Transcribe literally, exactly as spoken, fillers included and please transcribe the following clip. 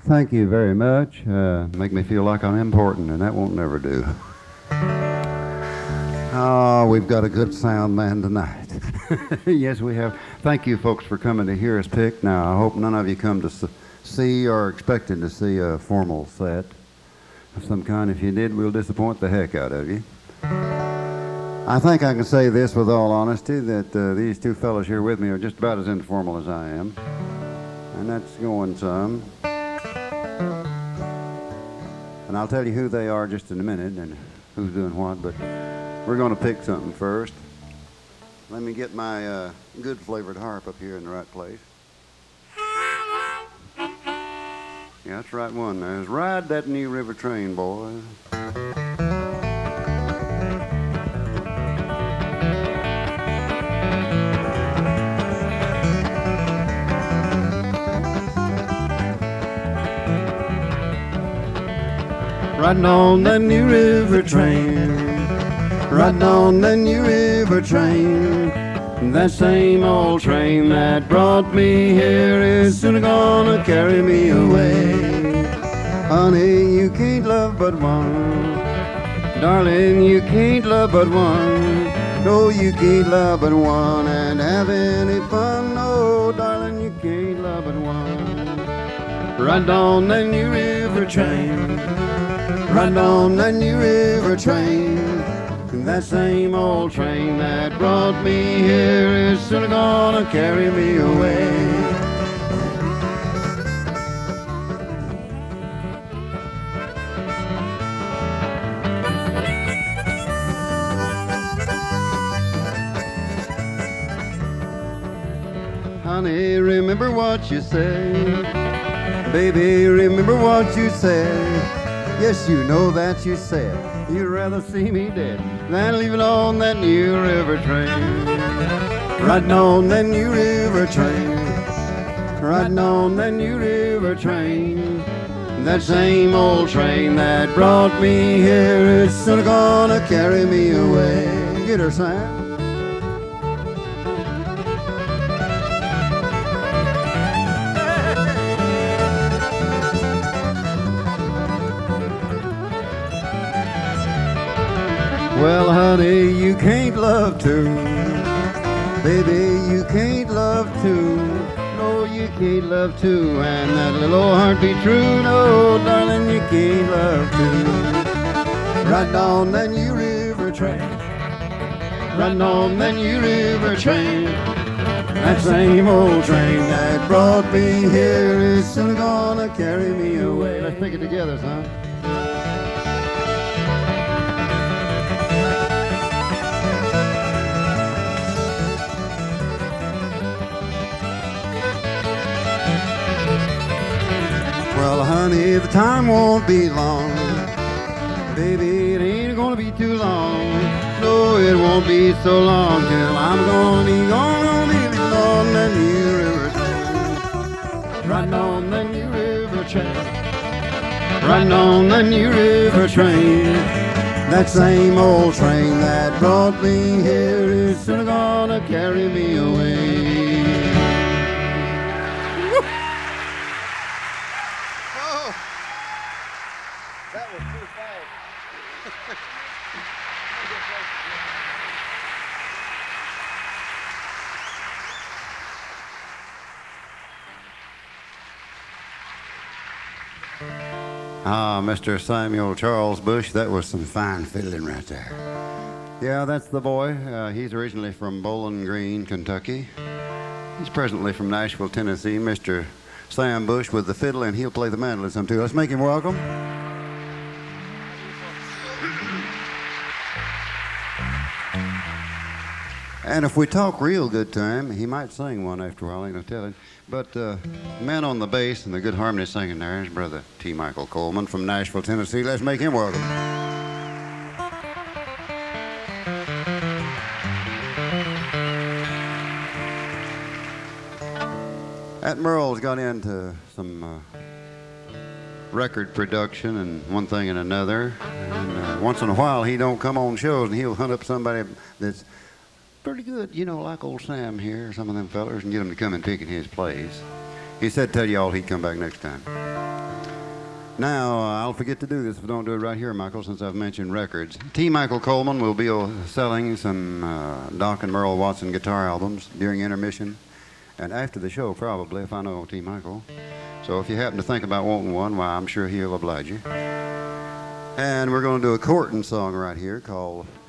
Thank you very much. Uh, make me feel like I'm important, and that won't never do. Oh, we've got a good sound man tonight. Yes, we have. Thank you, folks, for coming to hear us pick. Now, I hope none of you come to s- see or expecting to see a formal set of some kind. If you did, we'll disappoint the heck out of you. I think I can say this with all honesty, that uh, these two fellows here with me are just about as informal as I am. And that's going some. And I'll tell you who they are just in a minute and who's doing what, but we're going to pick something first. Let me get my uh, good flavored harp up here in the right place. Yeah, that's the right one there. Ride that New River train, boys. Riding on that New River train, riding on that New River train. That same old train that brought me here is soon gonna carry me away. Honey, you can't love but one. Darling, you can't love but one. No, you can't love but one and have any fun. No, darling, you can't love but one. Ride on that New River train, ride on that New River train. That same old train that brought me here is soon gonna carry me away. Honey, remember what you said. Baby, remember what you said. Yes, you know that you said you'd rather see me dead than leaving on that New River train. Riding on that New River train, riding on that New River train. That same old train that brought me here is soon gonna carry me away. Get her, Sam. Well, honey, you can't love two. Baby, you can't love two. No, you can't love two. And that little old heart be true. No, darling, you can't love two. Riding on that New River train, riding on that New River train. That same old train that brought me here is soon gonna carry me away. Let's pick it together, son. Well, honey, the time won't be long. Baby, it ain't gonna be too long. No, it won't be so long till I'm gonna be gonna be living on that New River train. Riding on that New River train. Riding on that New River train. That same old train that brought me here is soon gonna carry me away. Ah, Mister Samuel Charles Bush, that was some fine fiddling right there. Yeah, that's the boy. Uh, he's originally from Bowling Green, Kentucky. He's presently from Nashville, Tennessee. Mister Sam Bush with the fiddle, and he'll play the mandolin some too. Let's make him welcome. And if we talk real good to him, he might sing one after a while, ain't no telling. But uh, man on the bass and the good harmony singing there is Brother T. Michael Coleman from Nashville, Tennessee. Let's make him welcome. At Merle's got into some uh, record production and one thing and another. And uh, once in a while, he don't come on shows, and he'll hunt up somebody that's pretty good, you know, like old Sam here, some of them fellers, and get them to come and pick in his place. He said tell y'all he'd come back next time. Now, uh, I'll forget to do this if I don't do it right here, Michael, since I've mentioned records. T. Michael Coleman will be uh, selling some uh, Doc and Merle Watson guitar albums during intermission and after the show, probably, if I know T. Michael. So if you happen to think about wanting one, why, I'm sure he'll oblige you. And we're going to do a courting song right here called